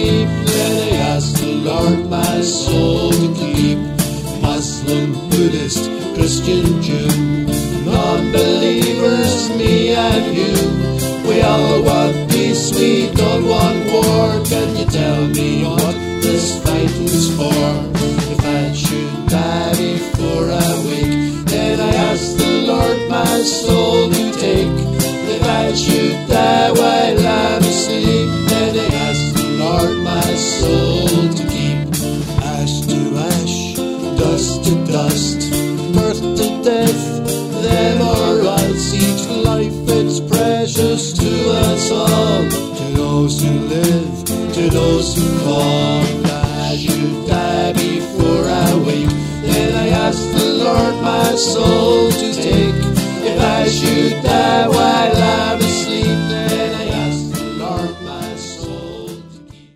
sleep. Then I ask the Lord my soul to keep. Muslim, Buddhist, Christian, Jew, non-believers, me and you, we all want peace, we don't want war. Can you tell me what this fighting's for? If I should die before I wake, then I ask the Lord my soul to take. If I should die while I'm asleep, then I ask the Lord my soul to keep. Ash to ash, dust to dust, birth to death, them or us. Each life it's precious to us all, to those who live, to those who fall. If I should die before I wake, then I ask the Lord my soul